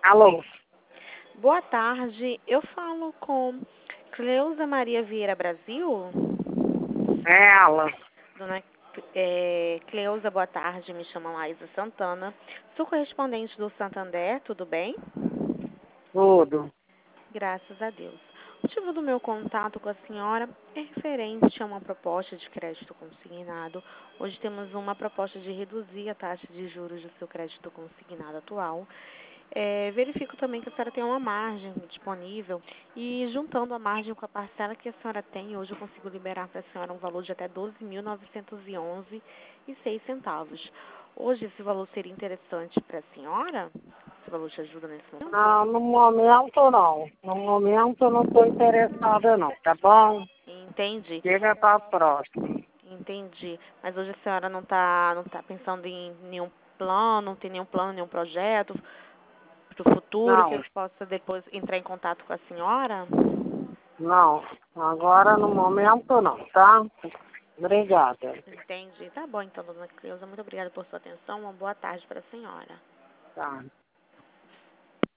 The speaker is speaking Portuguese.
Alô? Boa tarde, eu falo com Cleusa Maria Vieira Brasil? É ela. Dona Cleusa, boa tarde, me chamo Laísa Santana. Sou correspondente do Santander, tudo bem? Tudo. Graças a Deus. O motivo do meu contato com a senhora é referente a uma proposta de crédito consignado. Hoje temos uma proposta de reduzir a taxa de juros do seu crédito consignado atual. Verifico também que a senhora tem uma margem disponível e juntando a margem com a parcela que a senhora tem, hoje eu consigo liberar para a senhora um valor de até R$ 12.911,06. Hoje esse valor seria interessante para a senhora? Esse valor te ajuda nesse momento? Não, no momento não. No momento eu não estou interessada não, tá bom? Entendi, Chega para a próxima. entendi. Mas hoje a senhora não tá pensando em nenhum plano, não tem nenhum plano, nenhum projeto para o futuro que Não, eu possa depois entrar em contato com a senhora? não. Agora no momento não, tá? Obrigada. Entendi. Tá bom, então, dona Cleusa. Muito obrigada por sua atenção. Uma boa tarde para a senhora. Tá.